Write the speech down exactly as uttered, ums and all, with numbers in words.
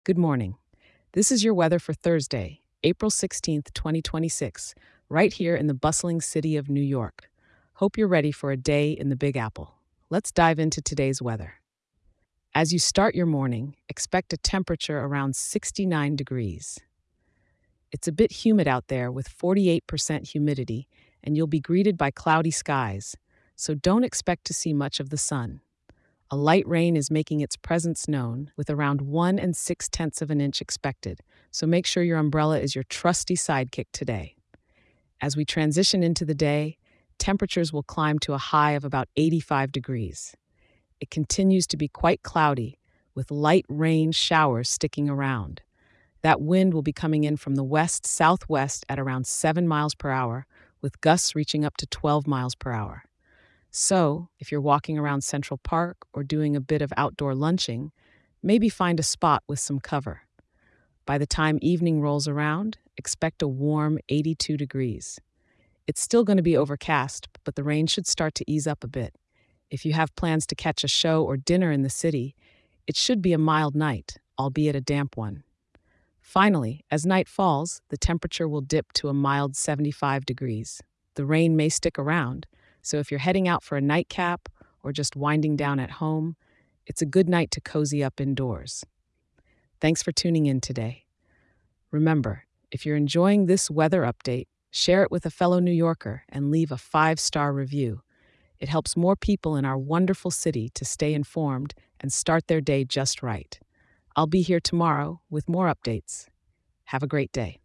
Good morning. This is your weather for Thursday, April sixteenth, twenty twenty-six, right here in the bustling city of New York. Hope you're ready for a day in the Big Apple. Let's dive into today's weather. As you start your morning, expect a temperature around sixty-nine degrees. It's a bit humid out there with forty-eight percent humidity, and you'll be greeted by cloudy skies, so don't expect to see much of the sun. A light rain is making its presence known, with around one and six tenths of an inch expected, so make sure your umbrella is your trusty sidekick today. As we transition into the day, temperatures will climb to a high of about eighty-five degrees. It continues to be quite cloudy, with light rain showers sticking around. That wind will be coming in from the west southwest at around seven miles per hour, with gusts reaching up to twelve miles per hour. So, if you're walking around Central Park or doing a bit of outdoor lunching, maybe find a spot with some cover. By the time evening rolls around, expect a warm eighty-two degrees. It's still going to be overcast, but the rain should start to ease up a bit. If you have plans to catch a show or dinner in the city, it should be a mild night, albeit a damp one. Finally, as night falls, the temperature will dip to a mild seventy-five degrees. The rain may stick around, so if you're heading out for a nightcap or just winding down at home, it's a good night to cozy up indoors. Thanks for tuning in today. Remember, if you're enjoying this weather update, share it with a fellow New Yorker and leave a five-star review. It helps more people in our wonderful city to stay informed and start their day just right. I'll be here tomorrow with more updates. Have a great day.